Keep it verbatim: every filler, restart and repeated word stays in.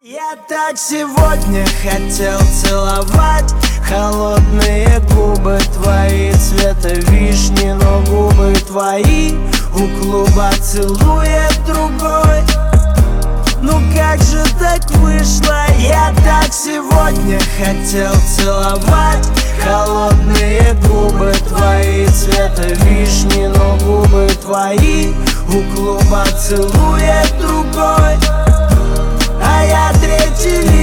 Я так сегодня хотел целовать холодные губы твои цвета вишни, но губы твои у клуба целует другой. Ну как же так вышло? Я так сегодня хотел целовать холодные губы твои цвета вишни, но губы твои у клуба целует другой. А я третий